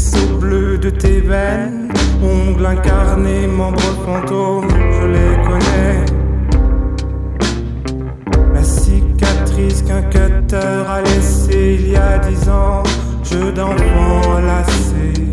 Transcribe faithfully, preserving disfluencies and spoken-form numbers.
ruisseau bleu de tes veines, ongles incarnés, membres fantômes, je les connais. La cicatrice qu'un cutter a laissée